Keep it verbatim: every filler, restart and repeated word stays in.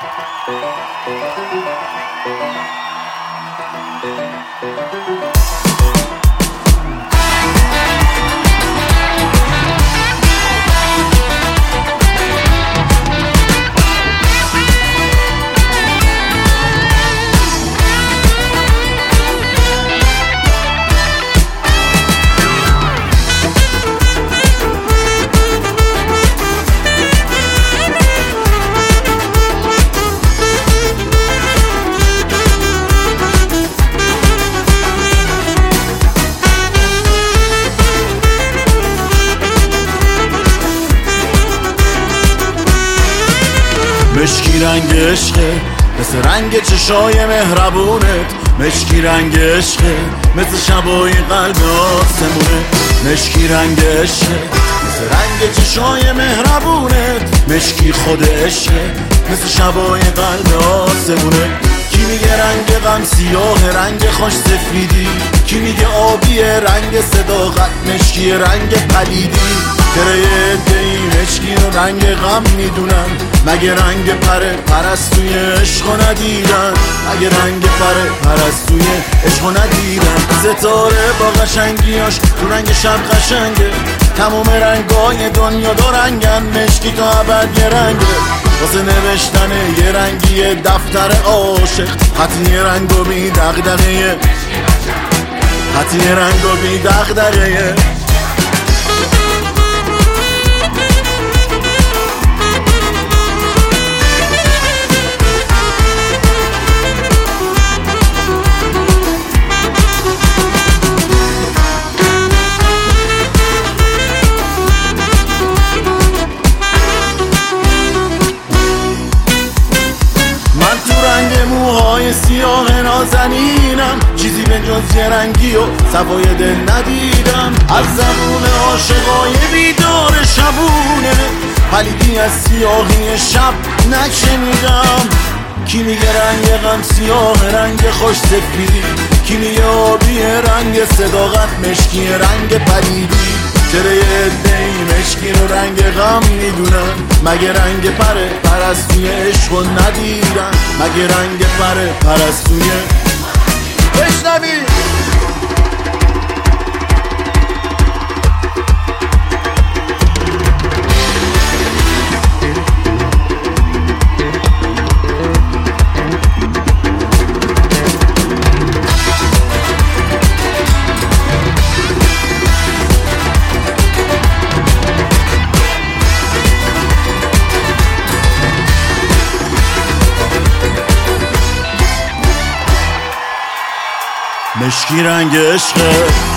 مشکی رنگ عشقه مثل رنگ چشای مهربونت، مشکی رنگ عشقه مثل شبای قلب آسمونه، مشکی رنگ عشقه مثل رنگ چشای مهربونت، مشکی خود عشقه مثل شبای قلب آسمونه. کی میگه رنگ غم سیاه رنگ خوش سفیدی، کی میگه آبی رنگ صداقت مشکی رنگ پلیدی. چرا یه عده‌ای مشکی رو رنگ غم میدونن، مگه رنگ پره پرستوی عشق ندیدن، مگه رنگ پره پرستوی عشق ندیدن. ستاره با قشنگیاش تو رنگ شب قشنگه، تمام رنگای دنیا دو رنگن، مشکی تا ابد یه رنگه. واسه نوشتن یه رنگی دفتر عاشق، خطی یه رنگ و بی دغدغه، خطی یه رنگ و بی دغدغه. موهای سیاه نازنینم، چیزی به جز یه رنگی و صفای دل ندیدم. از زبون عاشقای بیدار شبونه، پلیدی از سیاهی شب نشنیدم. کی میگه رنگ غم سیاه رنگ خوش سفیدی، کی میگه آبی رنگ صداقت مشکی رنگ پلیدی. چرا یه عده‌ای مشکی رو رنگ غم میدونن، مگه رنگ پره پرستوی عشق ندیدن، مگه رنگ پره پرستوی بشنوی. مشکی رنگ عشقه